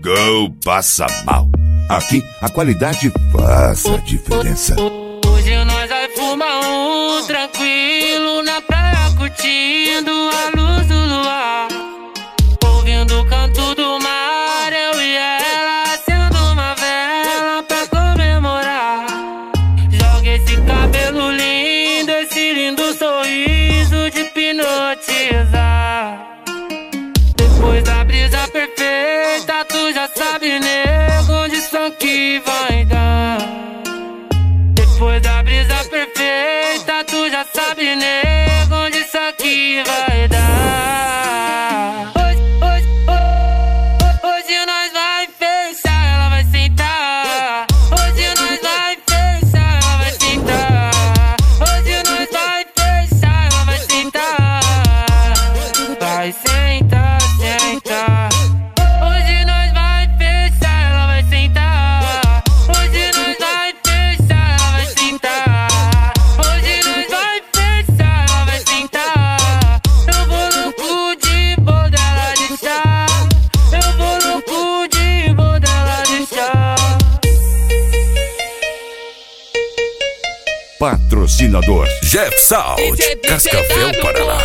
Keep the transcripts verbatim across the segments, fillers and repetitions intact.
Chegou, passa mal. Aqui a qualidade faz a diferença. Hoje nós vai fumar um tranquilo na praia, curtindo a luz do luar, ouvindo o canto do mar, eu e ela acendo uma vela pra comemorar. Joga esse cabelo lindo, esse lindo sorriso de hipnotizar. Depois da brisa perfeita, tu já sabe, nego, onde isso aqui vai dar. Depois da brisa perfeita, tu já sabe, nego, onde isso aqui vai dar. Hoje, hoje, hoje, hoje nós vai fechar, ela vai sentar. Hoje nós vai fechar, ela vai sentar. Hoje nós vai fechar, ela vai sentar. Vai sentar, sentar. Hoje nós vai fechar, ela vai sentar. Hoje nós vai fechar, ela vai sentar. Hoje nós vai fechar, ela vai sentar. Eu vou no cu de bodela de chá. Eu vou no cu de bodela de chá. Patrocinador Jeff Salt, Cascavel, Paraná.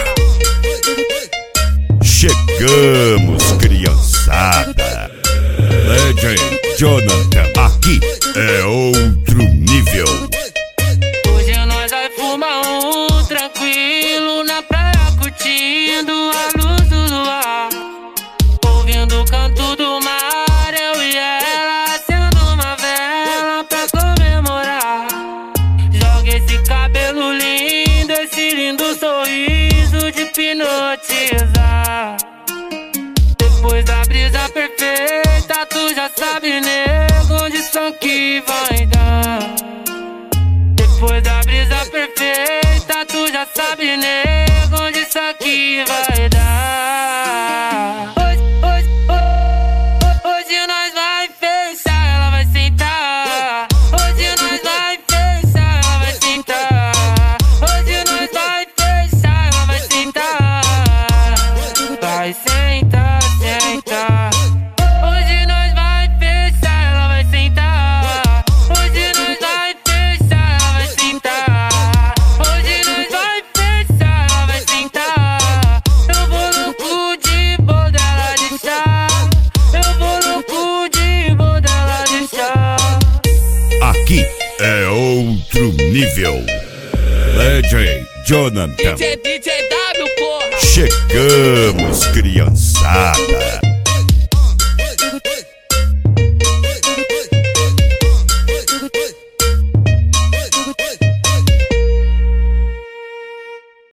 Chegamos, criançada. Legend Jonathan, aqui é outro nível. Hoje nós vai fumar um tranquilo na praia, curtindo a luz do luar, ouvindo o canto do mar, eu e ela acendo uma vela pra comemorar. Joga esse cabelo lindo, esse lindo sorriso de hipnotizar. Depois da brisa perfeita, tu já sabe, nego, onde isso aqui vai dar. Depois da brisa perfeita, tu já sabe, nego, onde isso aqui vai dar. Hoje, hoje, hoje, hoje nós vai fechar, ela vai sentar. Hoje nós vai fechar, ela vai sentar. Hoje nós vai fechar, ela vai sentar. Vai sentar, sentar. Hoje nós vai fechar, ela vai sentar. Hoje nós vai fechar, ela vai sentar. Hoje nós vai fechar, ela vai sentar. Eu vou no cu de bodela de chá. Eu vou no cu de bodela de chá. Aqui é outro nível. Legend Jonathan. D J, D J W, porra. Chegamos, criançada.